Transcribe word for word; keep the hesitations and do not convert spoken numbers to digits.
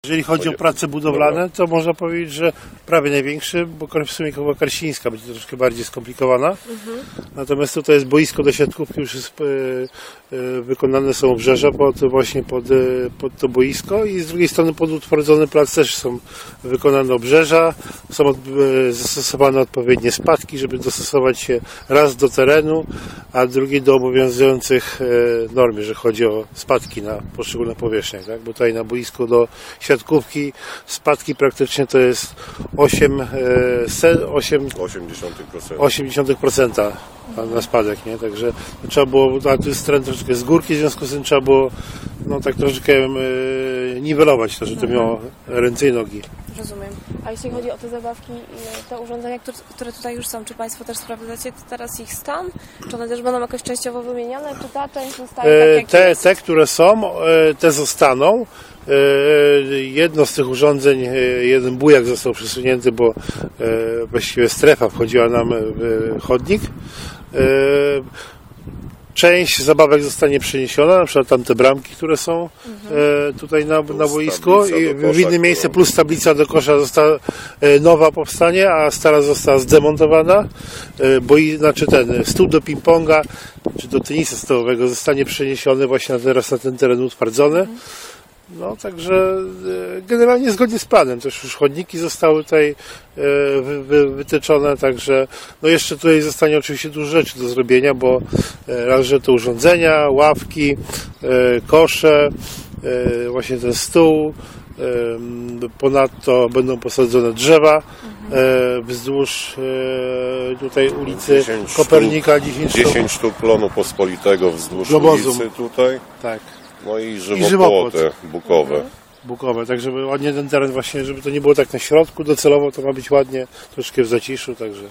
Jeżeli chodzi o prace budowlane, to można powiedzieć, że prawie największy, bo w sumie Kowa Karsińska będzie troszkę bardziej skomplikowana. Mhm. Natomiast tutaj jest boisko do siatkówki, już jest, e, e, wykonane są obrzeża pod, właśnie pod, e, pod to boisko i z drugiej strony pod utwardzony plac też są wykonane obrzeża, są od, e, zastosowane odpowiednie spadki, żeby dostosować się raz do terenu, a drugi do obowiązujących e, norm, jeżeli chodzi o spadki na poszczególnych powierzchniach, tak? Bo tutaj na boisku do siatkówki spadki praktycznie to jest osiem przecinek osiem procent na spadek, nie? Także trzeba było, a tu jest teren troszeczkę z górki, w związku z tym trzeba było no tak troszeczkę e, niwelować to, żeby to miało ręce i nogi. Rozumiem. A jeśli chodzi o te zabawki i te urządzenia, które, które tutaj już są, czy Państwo też sprawdzacie teraz ich stan? Czy one też będą jakoś częściowo wymieniane, czy ta część zostaje tak, jak te, jest? te, które są, te zostaną. Jedno z tych urządzeń, jeden bujak został przesunięty, bo właściwie strefa wchodziła nam w chodnik. Część zabawek zostanie przeniesiona, na przykład tamte bramki, które są mhm. tutaj na, na boisku i w inne miejsce, plus tablica do kosza została nowa powstanie, a stara została zdemontowana. Boi, znaczy ten stół do ping-ponga czy do tenisa stołowego zostanie przeniesiony właśnie teraz na ten teren utwardzony. Mhm. No, także generalnie zgodnie z planem. Też już chodniki zostały tutaj wy, wy, wytyczone, także no jeszcze tutaj zostanie oczywiście dużo rzeczy do zrobienia, bo raz, że to urządzenia, ławki, kosze, właśnie ten stół, ponadto będą posadzone drzewa wzdłuż tutaj ulicy Kopernika. dziesięć sztuk plonu pospolitego wzdłuż ulicy tutaj. Tak. No i żywopłoty bukowe. Mhm. Bukowe, tak żeby ładnie ten teren właśnie, żeby to nie było tak na środku, docelowo to ma być ładnie, troszkę w zaciszu, także